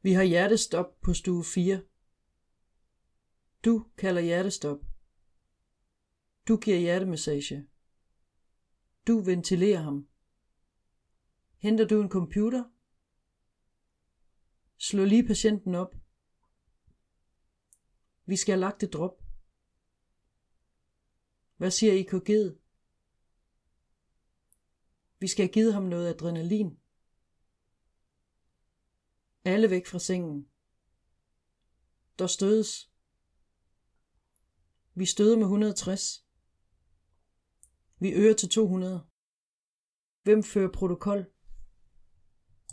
Vi har hjertestop på stue 4. Du kalder hjertestop. Du giver hjertemassage. Du ventilerer ham. Henter du en computer? Slå lige patienten op. Vi skal have lagt et drop. Hvad siger EKG'et? Vi skal have givet ham noget adrenalin. Alle væk fra sengen. Der stødes. Vi støder med 160. Vi øger til 200. Hvem fører protokol?